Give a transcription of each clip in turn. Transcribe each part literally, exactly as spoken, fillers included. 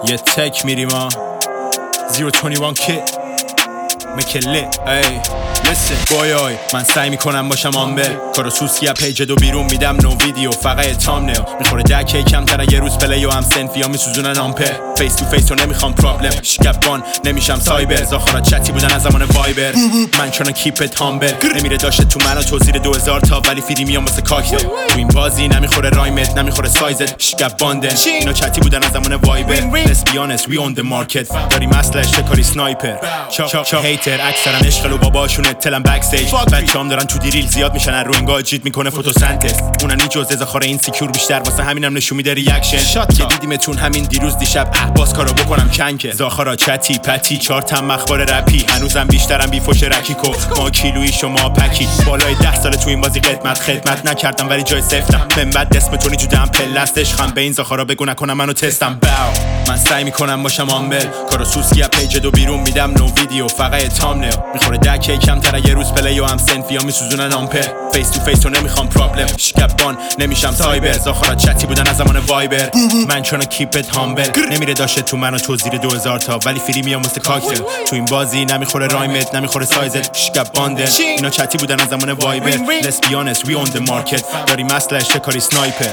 یه تک میریم ها زیرو بیست و یک کیت مکله ای لسه بایای من سعی میکنم باشم آمبل کارو سوسکی از پیج دو بیرون میدم نو ویدیو فقط تامنیل میخوره دکه کم تر یه روز پلی و هم سنفیا میسوزونن آمپر فیس تو فیس و نمیخوام پرابلم شکبان نمیشم سایبر زاخارا چتی بودن از زمان وایبر من چون کیپت هامبل نمیره داشته تو منو تو زیر دو هزار تا ولی فیری میام واسه کاکتل تو این بازی نمیخوره رایمت نمیخوره سایزت شکباندن اینا چتی بودن از زمان وایبر let's be honest we on the market داری مسئله شکاری سنایپر هیتر اکثرا عشق و باباشونه تلم بک استیج بچه‌ام دارن تو دیریل زیاد میشن رو انگار جیت میکنه فتوسنتز اونن نی جزء زخاره این سکیور بیشتر واسه همینم نشون میده ریاکشن که دیدیمتون همین دیروز دیشب احباس کارو بکنم کنکه زاخارا چتی پتی چهار تم مخبار رپی هنوزم بیشترم بی فوش رکیکو ما کیلویی شما پکی بالای ده سال تو این بازی قدمت خدمت نکردم ولی جای سفتم من بعد اسم تو نیجودم پلستش خم به این زاخارا بگو نکنم منو تستم باو من سعی میکنم باشم آمبل کارو سوسکی از پیج دو بیرون میدم نو ویدیو فقط تامنیل میخوره دکه کم تر یه روز پلی و هم سنفیا میسوزونن آمپر فیس تو فیس و نمیخوام پرابلم شکبان نمیشم سایبر زاخارا چتی بودن از زمان وایبر من چون کیپت هامبل نمیره داشته تو منو تو زیر دو هزار تا ولی فری میام واسه کاکتل تو این بازی نمیخوره رایمت نمیخوره سایزت شکباندن اینا چتی بودن از زمان وایبر let's be honest we on the market داری مسئله شکاری سنایپر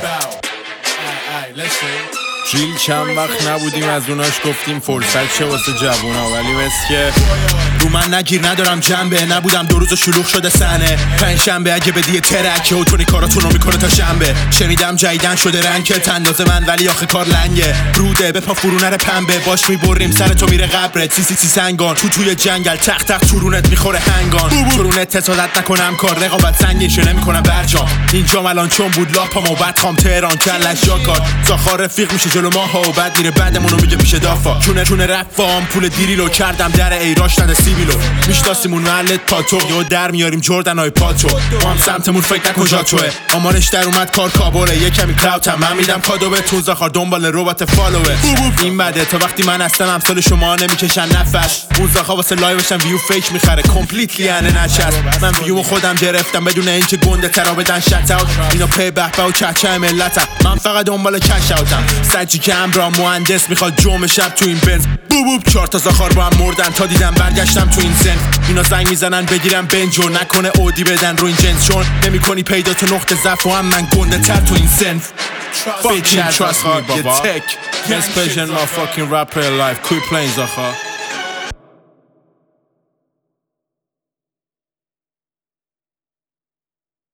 جیل چند وقت نبودیم از اوناش گفتیم فرصت چه واسه جوونا ولی بس که رو من نگیر ندارم جنبه نبودم دو روز شلوغ شده سنه پنج شنبه اگه بدی ترکه و تونی کاراتون رو میکنه تا شنبه شنیدم جیدن شده رنگ تنداز من ولی آخه کار لنگه روده به پا فرو نره پنبه باش میبریم سر تو میره قبرت سی سی سی سنگان تو توی جنگل تخت تخت تورونت میخوره هنگان تورونت تسادت نکنم کار رقابت سنگیشه نمیکنم برجام اینجا الان چون بود لاپام و بعد خام تهران کلش جاکار زاخار رفیق میشه جلو ما ها و بعد میره بعدمون رو میگه پیش دافا چونه چونه رفام پول دیریلو کردم در ایراش نده سیبیلو میشناسیمون محلت پاتوق یا در میاریم جردن های پاتو ما هم سمتمون فکر نکن جا توه آمارش در اومد کار کابوله یه کمی کلاوتم من میدم کادو به تون زاخار دنبال ربات فالوه این بده تا وقتی من هستم امثال شما نمیکشن نفس اون زاخا واسه لایوشم ویو فیک میخره کامپلیتلی انه نشست من ویو خودم گرفتم بدون اینکه گنده ترا بدن شت اوت اینا پی بهبه و چچه ملتم من فقط دنبال کش اوتم سجی که امرا مهندس میخواد جمعه شب تو این بنز بوب بوب چهار تا زاخار با هم مردن تا دیدم برگشتم تو این سن اینا زنگ میزنن بگیرم بنجو نکنه اودی بدن رو این جنس چون نمیکنی پیدا تو نقطه ضعف و هم من گنده تر تو این سن Fucking trust me, baba. Best patient, my fucking rapper alive. Quit playing, Zaha.